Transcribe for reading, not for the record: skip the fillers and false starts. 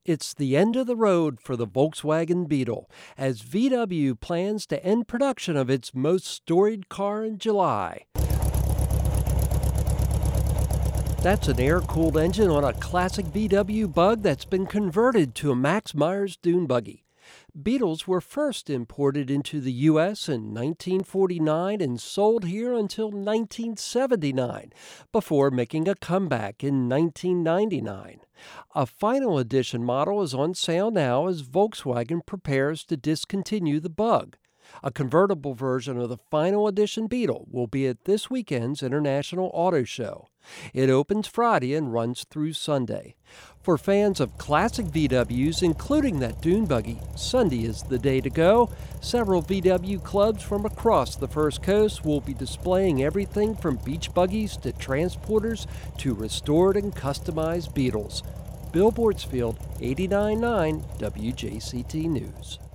It's the end of the road for the Volkswagen Beetle, as VW plans to end production of its most storied car in July. That's an air-cooled engine on a classic VW Bug that's been converted to a Max Myers dune buggy. Beetles were first imported into the U.S. in 1949 and sold here until 1979, before making a comeback in 1999. A final edition model is on sale now as Volkswagen prepares to discontinue the Bug. A convertible version of the final edition Beetle will be at this weekend's International Auto Show. It opens Friday and runs through Sunday. For fans of classic VWs, including that dune buggy, Sunday is the day to go. Several VW clubs from across the First Coast will be displaying everything from beach buggies to transporters to restored and customized Beetles. Bill Bortsfield, 89.9 WJCT News.